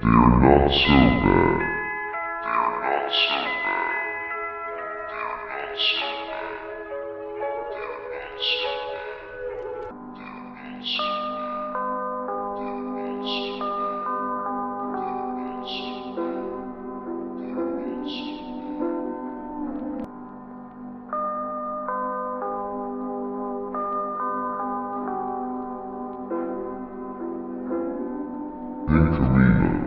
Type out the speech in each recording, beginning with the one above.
They're not so bad. They're not so bad. They're not so bad. They're not so bad. They're not so bad. They're not so bad. They're not so bad. They're not so bad. Pink Arena.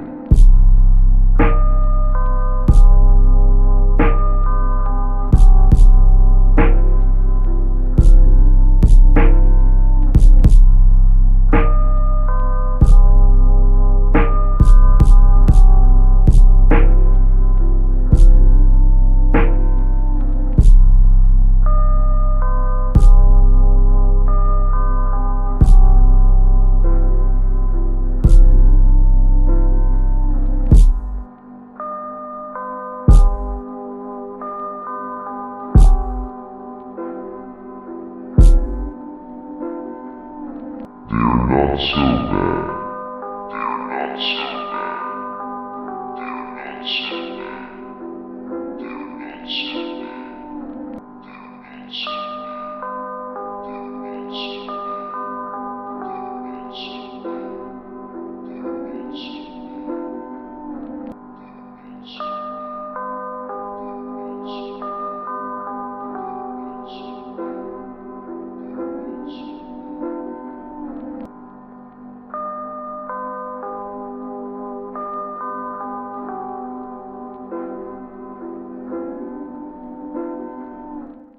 They're not so bad. They're not so bad. They're not so bad. They're not so bad.